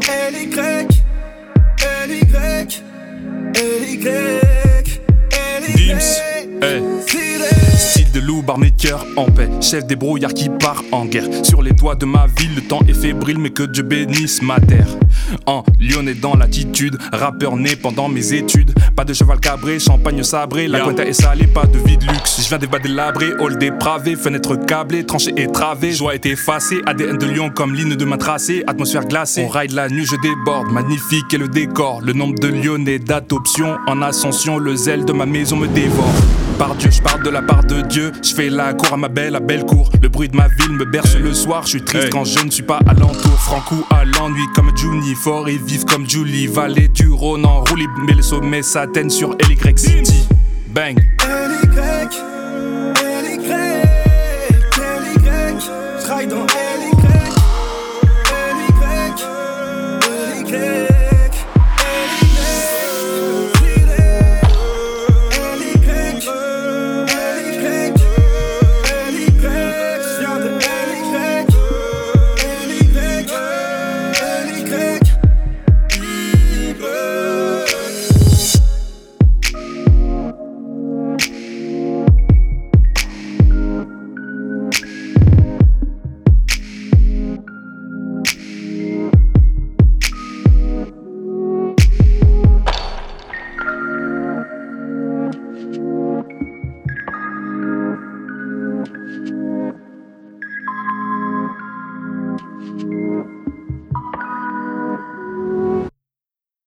Dims, hey. Style de loup, armé de cœur en paix. Chef des brouillards qui part en guerre. Sur les doigts de ma ville, le temps est fébrile, mais que Dieu bénisse ma terre. En lyonnais dans l'attitude, rappeur né pendant mes études. Pas de cheval cabré, champagne sabré. La cuenta est salée, pas de vie de luxe. Je viens des bas délabrés, hall dépravé. Fenêtre câblée, tranchée et travée. Joie est effacée, ADN de lion comme ligne de main tracée. Atmosphère glacée, on ride la nuit, je déborde. Magnifique est le décor, le nombre de lyonnais d'adoption. En ascension, le zèle de ma maison me dévore. Par Dieu, je parle de la part de Dieu. Je fais la cour à ma belle cour. Le bruit de ma ville me berce le soir. Je suis triste quand je ne suis pas alentour. Franco à l'ennui comme Juni. Fort et vif comme Julie. Vallée du Rhône en roue libre. Mais les sommets s'atteignent sur LY City. Bang.